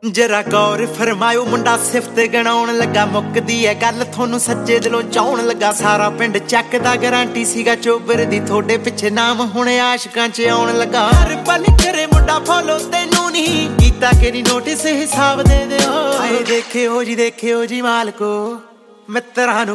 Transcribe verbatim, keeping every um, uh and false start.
जरा गौर फरमायो मुंडा सिफत गणाउण लगा मुकदी है गल थोनू सच्चे दिलों चाउण लगा सारा पिंड चकदा गारंटी सीगा चोबर दी थोड़े पिछे नाम हुणे आशिकां च आउण लगा हर पल करे मुंडा फॉलो तैनू नहीं कीता कि नहीं नोटिस हिसाब दे दिओ आए देखियो जी देखियो जी मालको मित्रां नू